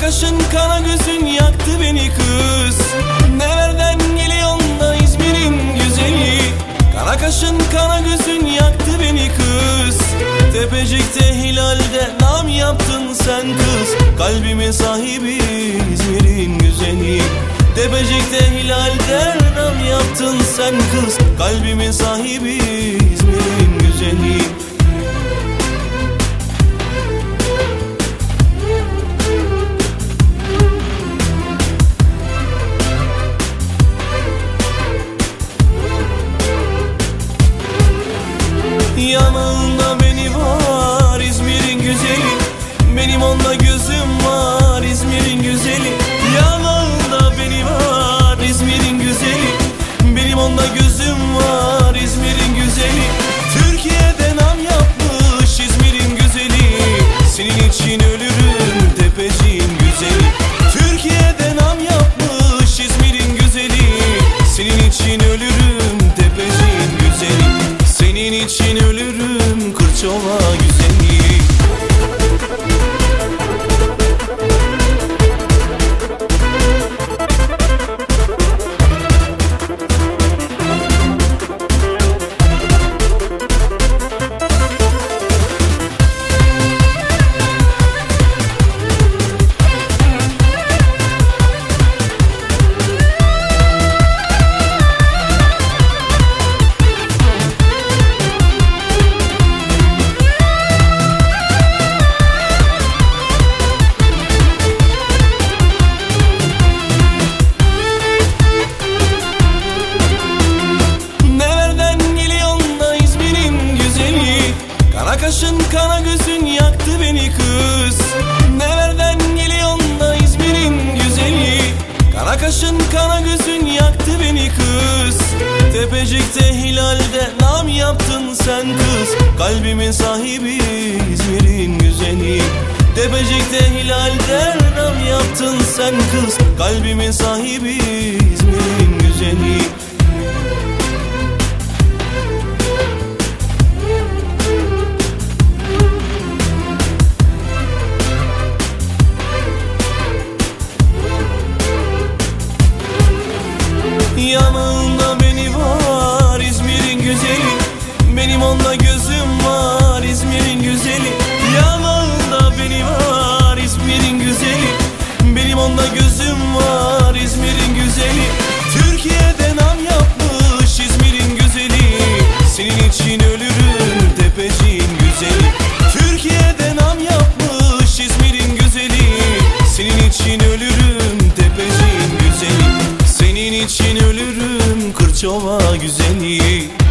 kaşın kara gözün yaktı beni kız. Nelerden geliyorsun da İzmir'in güzeli? Kara kaşın kara gözün yaktı beni kız. Tepecik'te hilalde nam yaptın sen kız. Kalbimin sahibi İzmir'in güzeli. Tepecik'te hilalde nam yaptın sen kız. Kalbimin sahibi İzmir'in güzeli. Yanında beni var İzmir'in güzeli. Benim onunla gözüm var İzmir'in güzeli. Yanında beni var İzmir'in güzeli. Benim onunla gözüm var İzmir'in güzeli. Türkiye'de nam yapmış İzmir'in güzeli. Senin için ölürüm Tepeciğin güzeli. Türkiye'de nam yapmış İzmir'in güzeli. Senin için ölürüm Tepeciğin güzeli. Senin için ölürüm Kırçova güzeli. Kara kaşın kara gözün yaktı beni kız. Nelerden geliyorsun da İzmir'in güzeli? Kara kaşın kara gözün yaktı beni kız. Tepecik'te hilalde nam yaptın sen kız. Kalbimin sahibi İzmir'in güzeli. Tepecik'te hilalde nam yaptın sen kız. Kalbimin sahibi İzmir'in güzeli. Yanında beni var İzmir'in güzeli. Benim onunla gözüm var İzmir'in güzeli. Yanında beni var İzmir'in güzeli. Benim onunla gözüm var İzmir'in güzeli. Türkiye'de nam yapmış İzmir'in güzeli. Senin için ölürüm Tepeciğin güzeli. Türkiye'de nam yapmış İzmir'in güzeli. Senin için ölürüm Tepeciğin güzeli. Senin için ölürüm Kırçova güzeli.